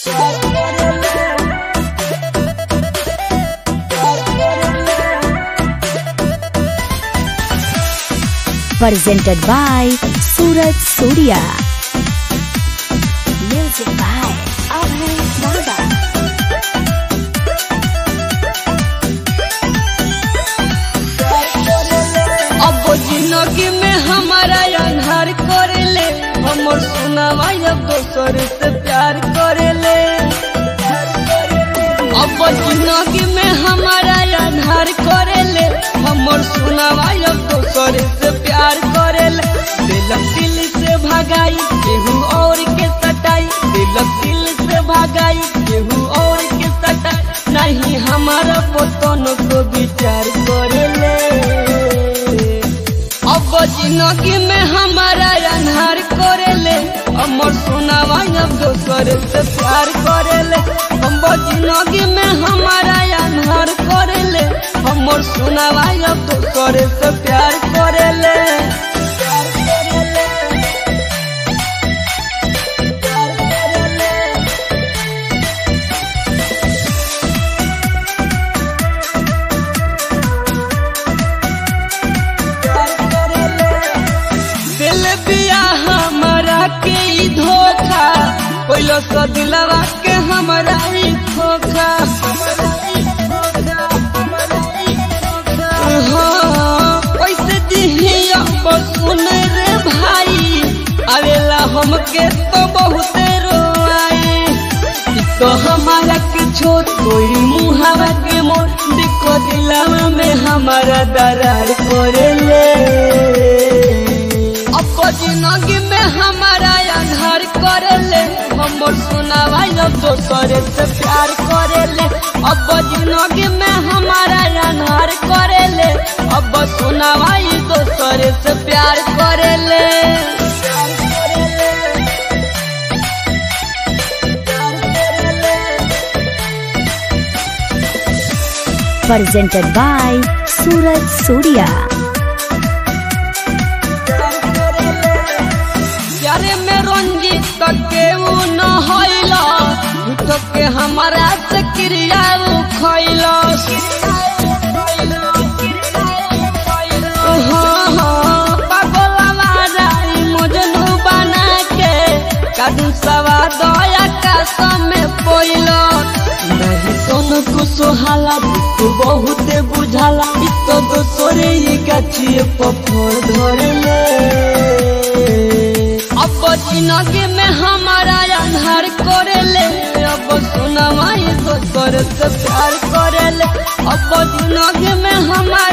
Presented by Suraj Surya. Music by Abhay Nada. अब जिंदगी में हमारा अन्हार करेले, हमर सुनावा अब दोसर से प्यार करेले। अब जिंदगी में हमारा अन्हार करेले, हमर सुनावा अब दोसर से प्यार करेले। दिलक दिल से भगाई केहू और के सटाई, दिलक दिल से भगाई केहू और के सटाई, नहीं हमारा पतन को विचार करेले। अब जिंदगी में हमारा अन्हार करेले, हमर सुनावा अब दोसर से प्यार करेले। हम जिंदगी में हमारा अन्हार करेले, हमर सुनावा अब दोसर से प्यार करेले। दिल बिया हमारा के ई धोखा, कोइलो सा दिलवा के हमारा ई खोखा। हाँ, कैसे दिही अब सुन रे भाई, आवेला हमके तो बहुते रोआई। तो हमारा के छोड़ कोई मुहावा के मोर, देखो दिलवा में हमारा दरार करेले। अब जिंदगी में हमारा अन्हार करेले, हमर सुनावा अब दोसर से प्यार करेले। अब जिंदगी में हमारा अन्हार करेले, अब सुनावा दोसर से प्यार करेले। Presented by Suraj Surya. यारे में रंजीत के उ न होइला, झूठो के हमारा से क्रिया खैला। हाँ, पागलवा राई मजनू बना के, कादू सवा दया का समय पोइला। नहीं सोन को सोहाला तू बहुते बुझाला, तो दोसरे ही गाछिए पफर धरले। अब जिंदगी में हमारा अन्हार करेले, अब सुनावा दोसर से प्यार करेले। अब जिंदगी में हमारा